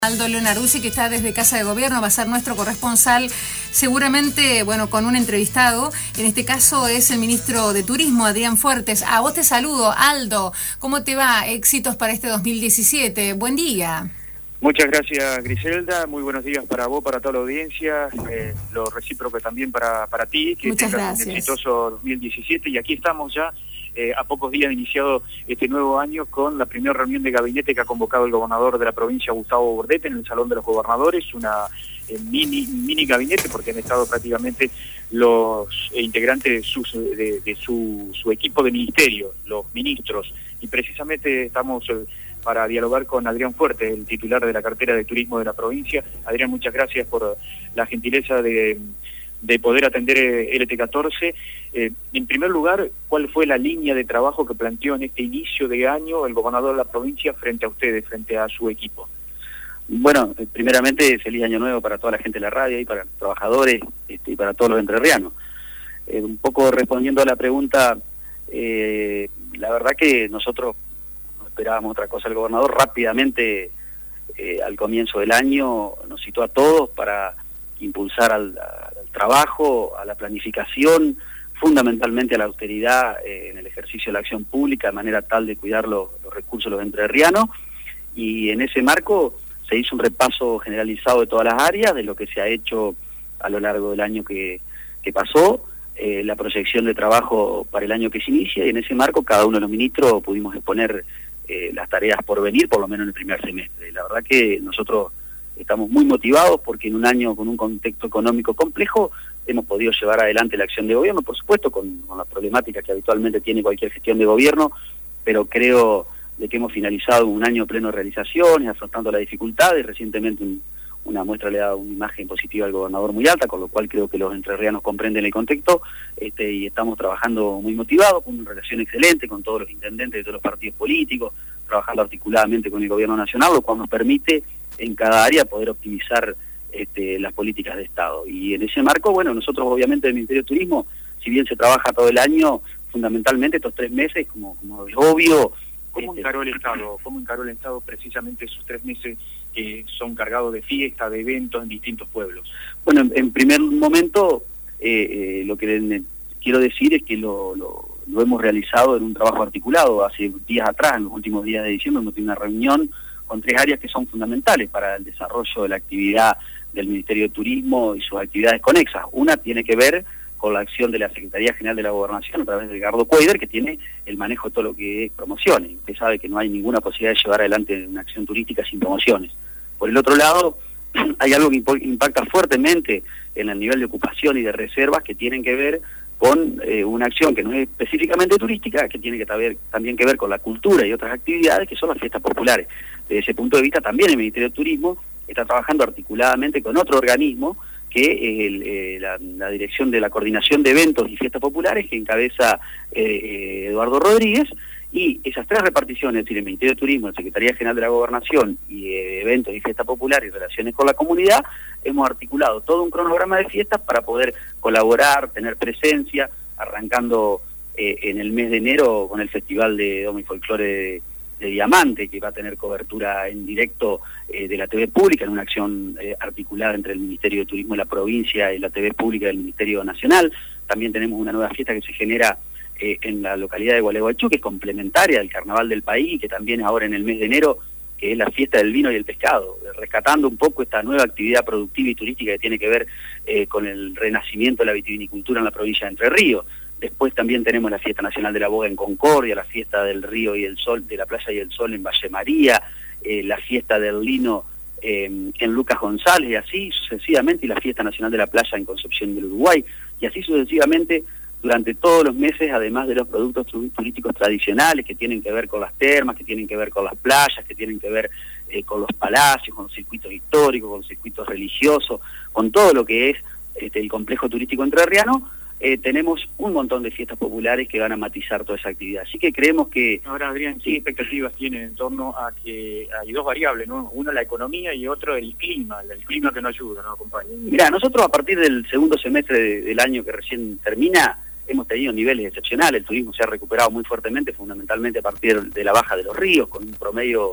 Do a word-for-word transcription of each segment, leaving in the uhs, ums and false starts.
Aldo Leonaruzzi, que está desde Casa de Gobierno, va a ser nuestro corresponsal, seguramente, bueno, con un entrevistado. En este caso es el ministro de Turismo, Adrián Fuertes. A vos te saludo, Aldo. ¿Cómo te va? Éxitos para este dos mil diecisiete. Buen día. Muchas gracias, Griselda. Muy buenos días para vos, para toda la audiencia. Eh, lo recíproco también para, para ti, que Muchas tengas gracias. un exitoso dos mil diecisiete. Y aquí estamos ya, eh, a pocos días de iniciado este nuevo año, con la primera reunión de gabinete que ha convocado el gobernador de la provincia, Gustavo Bordete, en el Salón de los Gobernadores. Una eh, mini mini gabinete, porque han estado prácticamente los eh, integrantes de, sus, de, de su, su equipo de ministerio, los ministros. Y precisamente estamos Eh, para dialogar con Adrián Fuertes, el titular de la cartera de turismo de la provincia. Adrián, muchas gracias por la gentileza de, de poder atender L T catorce. Eh, en primer lugar, ¿cuál fue la línea de trabajo que planteó en este inicio de año el gobernador de la provincia frente a ustedes, frente a su equipo? Bueno, primeramente, feliz año nuevo para toda la gente de la radio y para los trabajadores este, y para todos los entrerrianos. Eh, un poco respondiendo a la pregunta, eh, la verdad que nosotros esperábamos otra cosa. El gobernador rápidamente, eh, al comienzo del año, nos citó a todos para impulsar al, al trabajo, a la planificación, fundamentalmente a la austeridad eh, en el ejercicio de la acción pública, de manera tal de cuidar los, los recursos de los entrerrianos, y en ese marco se hizo un repaso generalizado de todas las áreas, de lo que se ha hecho a lo largo del año que, que pasó, eh, la proyección de trabajo para el año que se inicia, y en ese marco cada uno de los ministros pudimos exponer Eh, las tareas por venir, por lo menos en el primer semestre. La verdad que nosotros estamos muy motivados porque en un año con un contexto económico complejo hemos podido llevar adelante la acción de gobierno, por supuesto con, con las problemáticas que habitualmente tiene cualquier gestión de gobierno, pero creo de que hemos finalizado un año pleno de realizaciones, afrontando las dificultades. Recientemente un, una muestra le ha dado una imagen positiva al gobernador muy alta, con lo cual creo que los entrerrianos comprenden el contexto, este, y estamos trabajando muy motivados, con una relación excelente con todos los intendentes de todos los partidos políticos, trabajando articuladamente con el gobierno nacional, lo cual nos permite en cada área poder optimizar este, las políticas de Estado. Y en ese marco, bueno, nosotros obviamente del Ministerio de Turismo, si bien se trabaja todo el año, fundamentalmente estos tres meses, como, como es obvio. ¿Cómo este, encaró el Estado? ¿Cómo encaró el Estado precisamente esos tres meses que son cargados de fiesta, de eventos en distintos pueblos? Bueno, en, en primer momento, eh, eh, lo que le, quiero decir es que lo, lo, lo hemos realizado en un trabajo articulado. Hace días atrás, en los últimos días de diciembre, hemos tenido una reunión con tres áreas que son fundamentales para el desarrollo de la actividad del Ministerio de Turismo y sus actividades conexas. Una tiene que ver con la acción de la Secretaría General de la Gobernación a través de Edgardo Cuader, que tiene el manejo de todo lo que es promociones. Usted sabe que no hay ninguna posibilidad de llevar adelante una acción turística sin promociones. Por el otro lado, hay algo que impacta fuertemente en el nivel de ocupación y de reservas, que tienen que ver con eh, una acción que no es específicamente turística, que tiene que taber, también que ver con la cultura y otras actividades, que son las fiestas populares. Desde ese punto de vista, también el Ministerio de Turismo está trabajando articuladamente con otro organismo, que es el, eh, la, la Dirección de la Coordinación de Eventos y Fiestas Populares, que encabeza eh, eh, Eduardo Rodríguez, y esas tres reparticiones, es decir, el Ministerio de Turismo, la Secretaría General de la Gobernación y eh, Eventos y Fiestas Populares y Relaciones con la Comunidad, hemos articulado todo un cronograma de fiestas para poder colaborar, tener presencia, arrancando eh, en el mes de enero con el Festival de Doma y Folclore de, de Diamante, que va a tener cobertura en directo eh, de la T V Pública, en una acción eh, articulada entre el Ministerio de Turismo de la provincia y la T V Pública del Ministerio Nacional. También tenemos una nueva fiesta que se genera eh, en la localidad de Gualeguaychú, que es complementaria del Carnaval del País, y que también ahora en el mes de enero, que es la fiesta del vino y el pescado, rescatando un poco esta nueva actividad productiva y turística que tiene que ver eh, con el renacimiento de la vitivinicultura en la provincia de Entre Ríos. Después también tenemos la Fiesta Nacional de la Boga en Concordia, la Fiesta del Río y el Sol, de la Playa y el Sol en Valle María, eh, la Fiesta del Lino eh, en Lucas González, y así sucesivamente, y la Fiesta Nacional de la Playa en Concepción del Uruguay, y así sucesivamente durante todos los meses, además de los productos turísticos tradicionales que tienen que ver con las termas, que tienen que ver con las playas, que tienen que ver eh, con los palacios, con los circuitos históricos, con los circuitos religiosos, con todo lo que es este, el complejo turístico entrerriano. Eh, tenemos un montón de fiestas populares que van a matizar toda esa actividad. Así que creemos que... Ahora, Adrián, ¿qué expectativas tiene en torno a que hay dos variables, ¿no? Uno la economía y otro el clima, el clima que no ayuda, ¿no, compañero? Mirá, nosotros a partir del segundo semestre de, del año que recién termina, hemos tenido niveles excepcionales. El turismo se ha recuperado muy fuertemente, fundamentalmente a partir de la baja de los ríos, con un promedio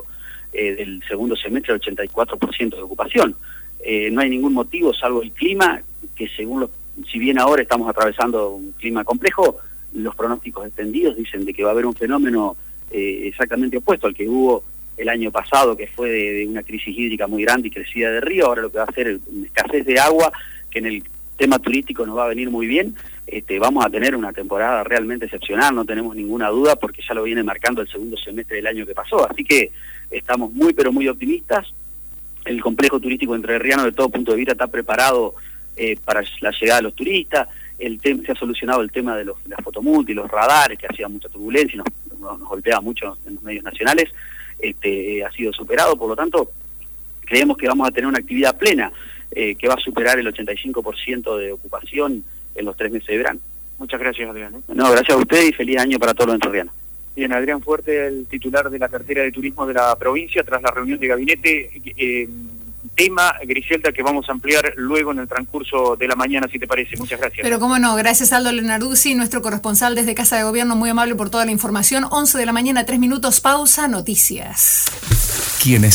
eh, del segundo semestre el ochenta y cuatro por ciento de ocupación. Eh, no hay ningún motivo, salvo el clima, que según los, si bien ahora estamos atravesando un clima complejo, los pronósticos extendidos dicen de que va a haber un fenómeno eh, exactamente opuesto al que hubo el año pasado, que fue de, de una crisis hídrica muy grande y crecida de río. Ahora lo que va a ser una escasez de agua, que en el tema turístico nos va a venir muy bien. Este, vamos a tener una temporada realmente excepcional, no tenemos ninguna duda, porque ya lo viene marcando el segundo semestre del año que pasó. Así que estamos muy, pero muy optimistas. El complejo turístico entrerriano, de todo punto de vista, está preparado eh, para la llegada de los turistas. El tema, se ha solucionado el tema de los, las fotomultas y los radares, que hacía mucha turbulencia y nos, nos, nos golpeaba mucho en los medios nacionales. Este, eh, ha sido superado, por lo tanto, creemos que vamos a tener una actividad plena, eh, que va a superar el ochenta y cinco por ciento de ocupación en los tres meses de verano. Muchas gracias, Adrián. ¿eh? No, gracias a usted y feliz año para todos los entrerrianos. Bien, Adrián Fuerte, el titular de la cartera de turismo de la provincia, tras la reunión de gabinete. Eh, tema, Griselda, que vamos a ampliar luego en el transcurso de la mañana, si te parece. Muchas gracias. Pero cómo no, gracias Aldo Lenarduzzi, nuestro corresponsal desde Casa de Gobierno, muy amable por toda la información. once de la mañana, tres minutos, pausa, noticias. ¿Quién es?